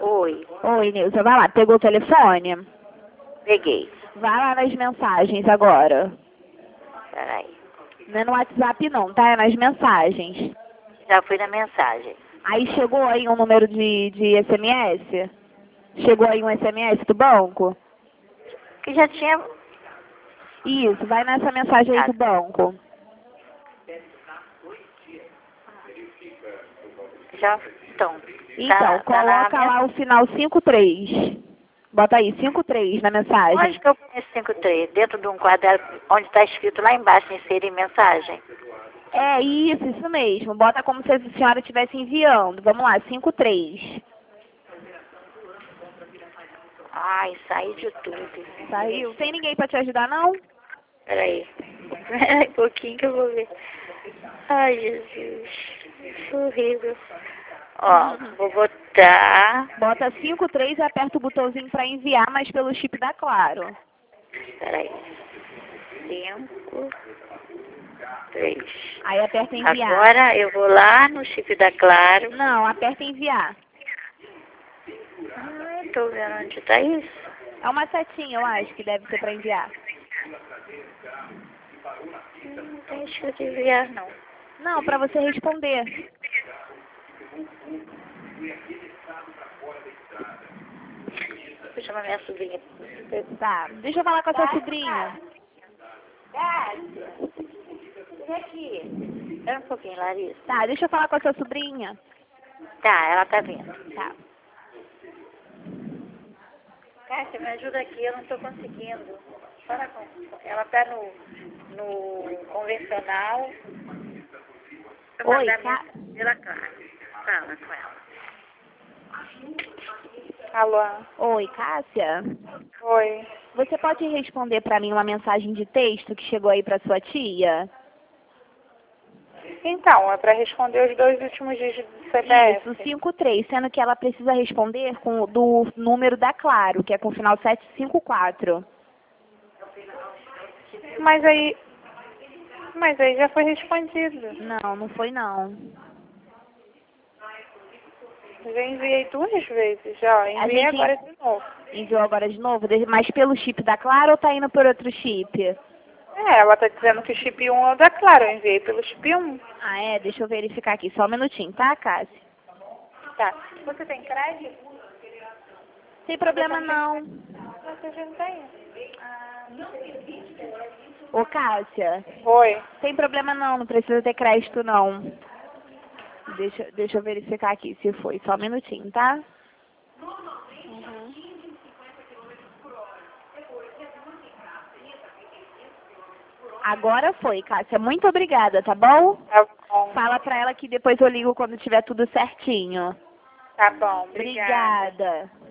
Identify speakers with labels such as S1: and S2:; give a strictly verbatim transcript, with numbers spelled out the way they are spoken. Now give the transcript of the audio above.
S1: Oi.
S2: Oi, Nilza, vai lá, pegou o telefone?
S1: Peguei.
S2: Vai lá nas mensagens agora.
S1: Peraí.
S2: Não é no WhatsApp não, tá? É nas mensagens.
S1: Já fui na mensagem.
S2: Aí chegou aí um número de, de S M S? Chegou aí um S M S do banco?
S1: Que já tinha...
S2: Isso, vai nessa mensagem aí do banco.
S1: Já... Então...
S2: Então,
S1: tá,
S2: coloca
S1: tá na...
S2: lá o final cinco três. Bota aí, cinco três na mensagem.
S1: Onde que eu ponho esse cinco três? Dentro de um quadrado onde está escrito lá embaixo, inserir mensagem?
S2: É isso, isso mesmo. Bota como se a senhora estivesse enviando. Vamos lá, cinco três.
S1: Ai, saí de tudo.
S2: Saiu? Tem ninguém pra te ajudar, não?
S1: Peraí. Peraí um pouquinho que eu vou ver. Ai, Jesus. Isso é horrível. Ó, vou botar...
S2: Bota cinco três e aperta o botãozinho pra enviar, mas pelo chip da Claro.
S1: Peraí. cinco, três.
S2: Aí aperta enviar.
S1: Agora eu vou lá no chip da Claro.
S2: Não, aperta enviar.
S1: Ai, tô vendo onde tá isso.
S2: É uma setinha, eu acho, que deve ser pra enviar.
S1: Não tem escrito enviar, não.
S2: Não, pra você responder.
S1: Vou chamar minha sobrinha.
S2: Tá, deixa eu falar com a sua sobrinha.
S1: Vem aqui. Espera um pouquinho, Larissa.
S2: Tá, deixa eu falar com a sua sobrinha.
S1: Tá, ela tá vindo.
S2: Tá.
S1: Cássia, me ajuda aqui, eu não tô conseguindo. Fala com... Ela tá no, no convencional. Vou
S2: Oi,
S1: mandar
S2: Cá...
S1: minha... Pela Clara. Fala com ela. Alô?
S2: Oi, Cássia?
S1: Oi.
S2: Você pode responder pra mim uma mensagem de texto que chegou aí pra sua tia?
S1: Então, é para responder os dois últimos dígitos do C P F.
S2: Isso, cinco três, sendo que ela precisa responder com do número da Claro, que é com o final sete cinco quatro.
S1: Mas aí... Mas aí já foi respondido.
S2: Não, não foi não.
S1: Eu já enviei duas vezes já.
S2: A
S1: Enviei
S2: gente
S1: agora de novo.
S2: enviou agora de novo, mas pelo chip da Claro ou tá indo por outro chip?
S1: É, ela tá dizendo que o chip um é o da Claro. Eu enviei pelo chip um.
S2: Ah, é? Deixa eu verificar aqui, só um minutinho, tá, Cássia?
S1: Tá. Você tem crédito?
S2: Sem problema não.
S1: Você já não tem.
S2: Ô, Cássia,
S1: Oi.
S2: sem problema não, não precisa ter crédito não. Deixa, deixa eu verificar aqui se foi, só um minutinho, tá?
S1: Uhum.
S2: Agora foi, Cássia. Muito obrigada, tá bom?
S1: Tá bom.
S2: Fala pra ela que depois eu ligo quando tiver tudo certinho.
S1: Tá bom. Obrigada.
S2: Obrigada.